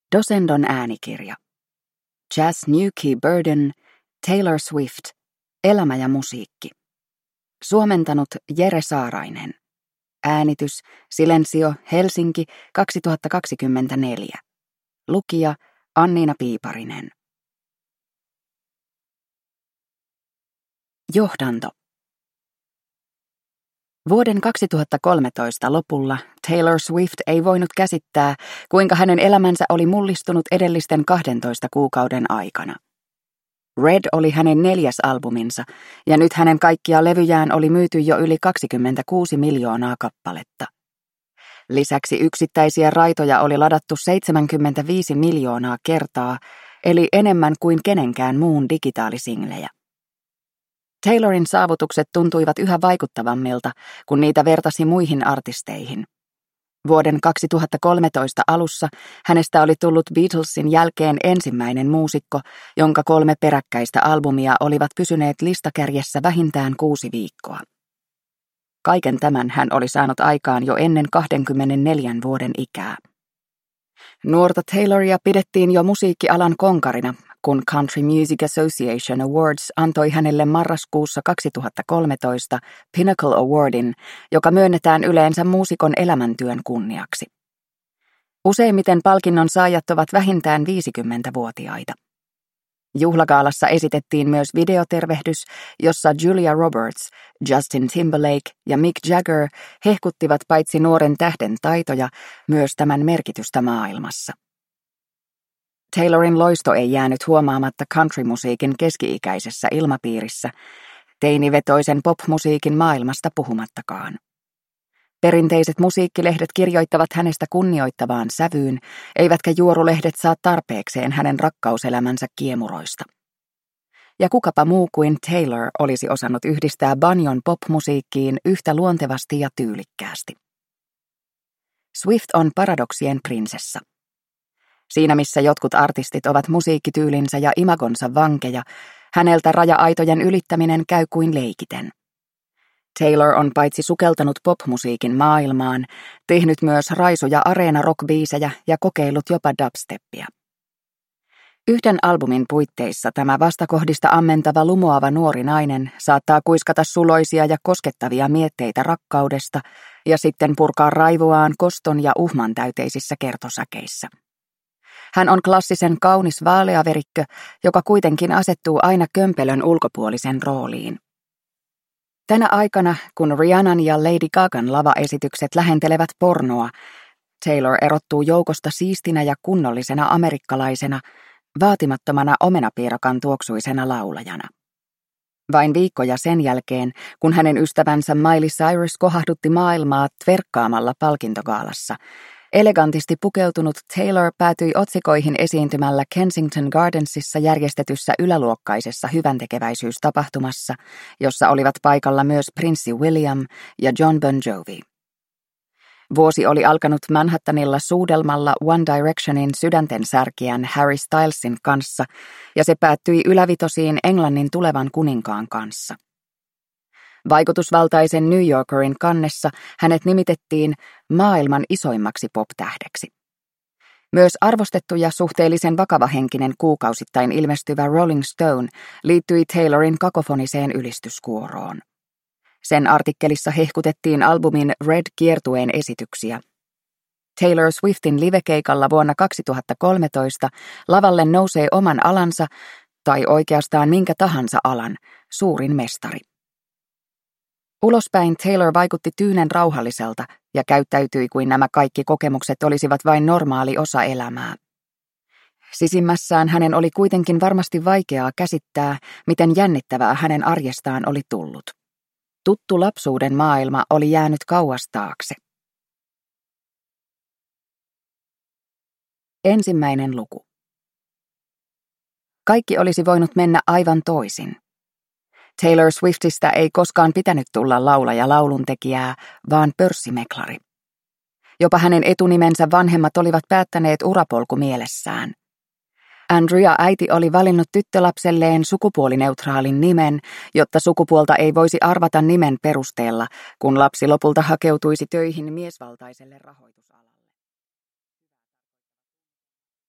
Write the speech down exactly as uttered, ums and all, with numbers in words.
Dosendon äänikirja. Jazz Newkey Burden, Taylor Swift, Elämä ja musiikki. Suomentanut Jere Saarainen. Äänitys Silensio, Helsinki, kaksituhattakaksikymmentäneljä. Lukija Anniina Piiparinen. Johdanto. Vuoden kaksituhattakolmetoista lopulla Taylor Swift ei voinut käsittää, kuinka hänen elämänsä oli mullistunut edellisten kahdentoista kuukauden aikana. Red oli hänen neljäs albuminsa, ja nyt hänen kaikkia levyjään oli myyty jo yli kaksikymmentäkuusi miljoonaa kappaletta. Lisäksi yksittäisiä raitoja oli ladattu seitsemänkymmentäviisi miljoonaa kertaa, eli enemmän kuin kenenkään muun digitaalisinglejä. Taylorin saavutukset tuntuivat yhä vaikuttavammilta, kun niitä vertasi muihin artisteihin. Vuoden kaksituhattakolmetoista alussa hänestä oli tullut Beatlesin jälkeen ensimmäinen muusikko, jonka kolme peräkkäistä albumia olivat pysyneet listakärjessä vähintään kuusi viikkoa. Kaiken tämän hän oli saanut aikaan jo ennen kaksikymmentäneljän vuoden ikää. Nuorta Tayloria pidettiin jo musiikkialan konkarina, kun Country Music Association Awards antoi hänelle marraskuussa kaksituhattakolmetoista Pinnacle Awardin, joka myönnetään yleensä muusikon elämäntyön kunniaksi. Useimmiten palkinnon saajat ovat vähintään viisikymmentävuotiaita. Juhlagaalassa esitettiin myös videotervehdys, jossa Julia Roberts, Justin Timberlake ja Mick Jagger hehkuttivat paitsi nuoren tähden taitoja, myös tämän merkitystä maailmassa. Taylorin loisto ei jäänyt huomaamatta countrymusiikin keski-ikäisessä ilmapiirissä, teinivetoisen popmusiikin maailmasta puhumattakaan. Perinteiset musiikkilehdet kirjoittavat hänestä kunnioittavaan sävyyn, eivätkä juorulehdet saa tarpeekseen hänen rakkauselämänsä kiemuroista. Ja kukapa muu kuin Taylor olisi osannut yhdistää banjon popmusiikkiin yhtä luontevasti ja tyylikkäästi. Swift on paradoksien prinsessa. Siinä missä jotkut artistit ovat musiikkityylinsä ja imagonsa vankeja, häneltä raja-aitojen ylittäminen käy kuin leikiten. Taylor on paitsi sukeltanut popmusiikin maailmaan, tehnyt myös raisuja areena-rock-biisejä ja kokeillut jopa dubsteppia. Yhden albumin puitteissa tämä vastakohdista ammentava lumoava nuori nainen saattaa kuiskata suloisia ja koskettavia mietteitä rakkaudesta ja sitten purkaa raivoaan koston ja uhman täyteisissä kertosäkeissä. Hän on klassisen kaunis vaaleaverikkö, joka kuitenkin asettuu aina kömpelön ulkopuolisen rooliin. Tänä aikana, kun Rihannan ja Lady Gagan lavaesitykset lähentelevät pornoa, Taylor erottuu joukosta siistinä ja kunnollisena amerikkalaisena, vaatimattomana omenapiirakan tuoksuisena laulajana. Vain viikkoja sen jälkeen, kun hänen ystävänsä Miley Cyrus kohahdutti maailmaa tverkkaamalla palkintogaalassa, elegantisti pukeutunut Taylor päätyi otsikoihin esiintymällä Kensington Gardensissa järjestetyssä yläluokkaisessa hyväntekeväisyystapahtumassa, jossa olivat paikalla myös prinssi William ja John Bon Jovi. Vuosi oli alkanut Manhattanilla suudelmalla One Directionin sydänten särkijän Harry Stylesin kanssa, ja se päättyi ylävitosiin Englannin tulevan kuninkaan kanssa. Vaikutusvaltaisen New Yorkerin kannessa hänet nimitettiin maailman isoimmaksi pop-tähdeksi. Myös arvostettu ja suhteellisen vakavahenkinen kuukausittain ilmestyvä Rolling Stone liittyi Taylorin kakofoniseen ylistyskuoroon. Sen artikkelissa hehkutettiin albumin Red-kiertueen esityksiä. Taylor Swiftin livekeikalla vuonna kaksituhattakolmetoista lavalle nousee oman alansa, tai oikeastaan minkä tahansa alan, suurin mestari. Ulospäin Taylor vaikutti tyynen rauhalliselta ja käyttäytyi kuin nämä kaikki kokemukset olisivat vain normaali osa elämää. Sisimmässään hänen oli kuitenkin varmasti vaikeaa käsittää, miten jännittävää hänen arjestaan oli tullut. Tuttu lapsuuden maailma oli jäänyt kauas taakse. Ensimmäinen luku. Kaikki olisi voinut mennä aivan toisin. Taylor Swiftistä ei koskaan pitänyt tulla laulaja lauluntekijää, vaan pörssimeklari. Jopa hänen etunimensä vanhemmat olivat päättäneet urapolku mielessään. Andrea äiti oli valinnut tyttölapselleen sukupuolineutraalin nimen, jotta sukupuolta ei voisi arvata nimen perusteella, kun lapsi lopulta hakeutuisi töihin miesvaltaiselle rahoitusalalle.